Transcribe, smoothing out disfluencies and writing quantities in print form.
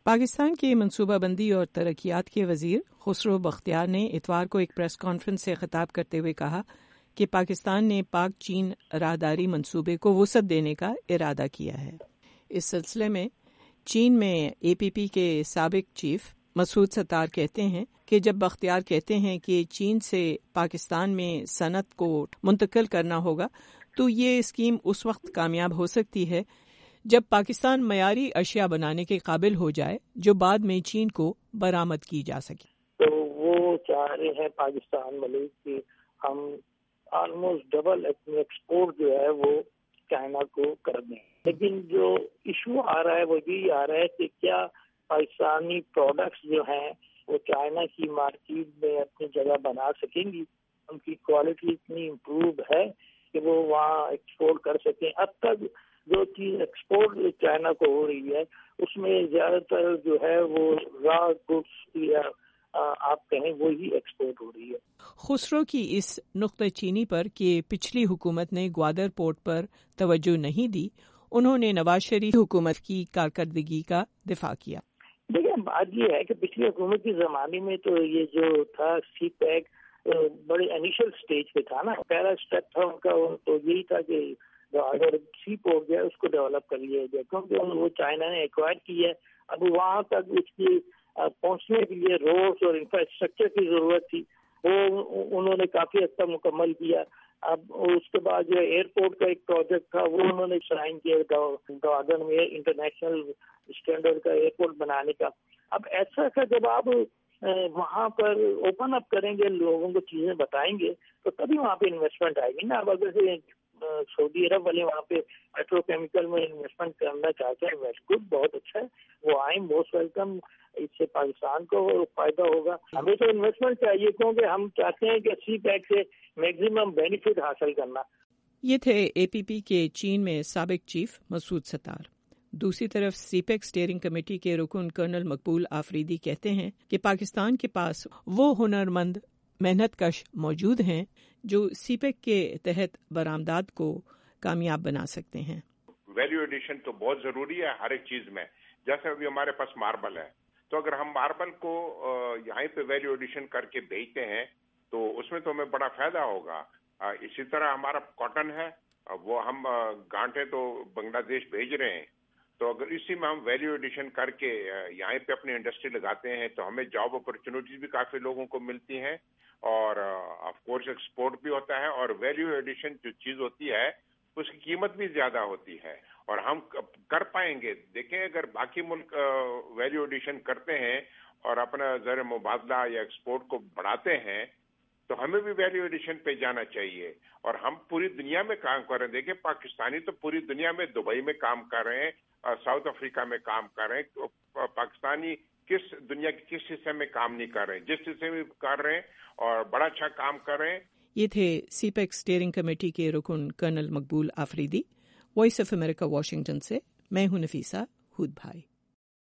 پاکستان کے منصوبہ بندی اور ترقیات کے وزیر خسرو بختیار نے اتوار کو ایک پریس کانفرنس سے خطاب کرتے ہوئے کہا کہ پاکستان نے پاک چین راہداری منصوبے کو وسعت دینے کا ارادہ کیا ہے۔ اس سلسلے میں چین میں اے پی پی کے سابق چیف مسعود ستار کہتے ہیں کہ جب بختیار کہتے ہیں کہ چین سے پاکستان میں صنعت کو منتقل کرنا ہوگا تو یہ اسکیم اس وقت کامیاب ہو سکتی ہے جب پاکستان معیاری اشیاء بنانے کے قابل ہو جائے جو بعد میں چین کو برآمد کی جا سکے۔ تو وہ چاہ رہے ہیں پاکستان ملک کہ ہم آلموسٹ ڈبل ایکسپورٹ جو ہے وہ چائنا کو کر دیں، لیکن جو ایشو آ رہا ہے وہ یہی آ رہا ہے کہ کیا پاکستانی پروڈکٹس جو ہیں وہ چائنا کی مارکیٹ میں اپنی جگہ بنا سکیں گی، ان کی کوالٹی اتنی امپروو ہے کہ وہ وہاں ایکسپورٹ کر سکیں۔ اب تک جو چیز ایکسپورٹ چائنا کو ہو رہی ہے اس میں زیادہ تر جو ہے وہ را گڈس یا آپ کہیں وہی ایکسپورٹ ہو رہی ہے۔ خسرو کی اس نقطہ چینی پر کہ پچھلی حکومت نے گوادر پورٹ پر توجہ نہیں دی، انہوں نے نواز شریف حکومت کی کارکردگی کا دفاع کیا۔ دیکھیں بات یہ ہے کہ پچھلی حکومت کے زمانے میں تو یہ جو تھا سی پیک بڑے انیشل سٹیج پہ تھا نا، پہلا اسٹیپ تھا ان کا تو یہی تھا کہ اگر سی پورٹ جو ہے اس کو ڈیولپ کر لیا جائے، کیونکہ وہ چائنا نے ایکوائر کی ہے۔ اب وہاں تک اس کی پہنچنے کے لیے روڈز اور انفراسٹرکچر کی ضرورت تھی، وہ انہوں نے کافی حد تک مکمل کیا۔ اب اس کے بعد جو ایئرپورٹ کا ایک پروجیکٹ تھا وہ انہوں نے سائن کیا گوادر میں انٹرنیشنل اسٹینڈرڈ کا ایئرپورٹ بنانے کا۔ اب ایسا تھا جب آپ وہاں پر اوپن اپ کریں گے، لوگوں کو چیزیں بتائیں گے تو تبھی وہاں پہ انویسٹمنٹ آئے گی نا۔ اب اگر سعودی عرب والے وہاں پہ پیٹرو کیمیکل میں انویسٹمنٹ کرنا چاہتے ہیں، ویل گڈ، بہت اچھا ہے، وہ آئیں، موسٹ ویلکم، اس سے پاکستان کو فائدہ ہوگا۔ ہمیں تو انویسٹمنٹ چاہیے کیونکہ ہم چاہتے ہیں کہ سی پیک سے میگزیمم بینیفٹ حاصل کرنا۔ یہ تھے اے پی پی کے چین میں سابق چیف مسعود ستار۔ دوسری طرف سی پیک اسٹیئرنگ کمیٹی کے رکن کرنل مقبول آفریدی کہتے ہیں کہ پاکستان کے پاس وہ ہنرمند محنت کش موجود ہیں جو سی پیک کے تحت برآمدات کو کامیاب بنا سکتے ہیں۔ ویلیو ایڈیشن تو بہت ضروری ہے ہر ایک چیز میں، جیسے ابھی ہمارے پاس ماربل ہے، تو اگر ہم ماربل کو یہیں پہ ویلیو ایڈیشن کر کے بیچتے ہیں تو اس میں تو ہمیں بڑا فائدہ ہوگا۔ اسی طرح ہمارا کاٹن ہے، وہ ہم گانٹھیں تو بنگلہ دیش بھیج رہے ہیں، تو اگر اسی میں ہم ویلیو ایڈیشن کر کے یہیں پہ اپنی انڈسٹری لگاتے ہیں تو ہمیں جاب اپرچونیٹیز بھی کافی لوگوں کو ملتی ہیں، اور آف کورس ایکسپورٹ بھی ہوتا ہے، اور ویلیو ایڈیشن جو چیز ہوتی ہے اس کی قیمت بھی زیادہ ہوتی ہے، اور ہم کر پائیں گے۔ دیکھیں اگر باقی ملک ویلیو ایڈیشن کرتے ہیں اور اپنا زر مبادلہ یا ایکسپورٹ کو بڑھاتے ہیں تو ہمیں بھی ویلیو ایڈیشن پہ جانا چاہیے، اور ہم پوری دنیا میں کام کر رہے ہیں۔ دیکھیں پاکستانی تو پوری دنیا میں، دبئی میں کام کر رہے ہیں، ساؤتھ افریقہ میں کام کر رہے ہیں، پاکستانی دنیا کے کس حصے میں کام نہیں کر رہے ہیں، جس حصے میں کر رہے ہیں اور بڑا اچھا کام کر رہے ہیں۔ یہ تھے سی پیک اسٹیئرنگ کمیٹی کے رکن colonel Maqbool Afridi. Voice of America, Washington سے میں ہوں نفیسہ ہود بھائی۔